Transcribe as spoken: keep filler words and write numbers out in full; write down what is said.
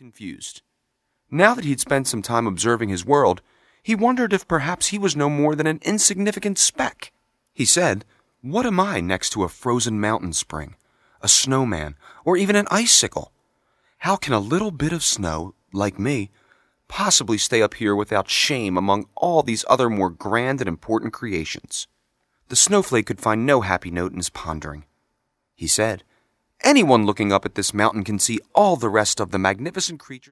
confused. Now that he'd spent some time observing his world, he wondered if perhaps he was no more than an insignificant speck. He said, "What am I next to a frozen mountain spring, a snowman, or even an icicle? How can a little bit of snow, like me, possibly stay up here without shame among all these other more grand and important creations?" The snowflake could find no happy note in his pondering. He said, "Anyone looking up at this mountain can see all the rest of the magnificent creatures."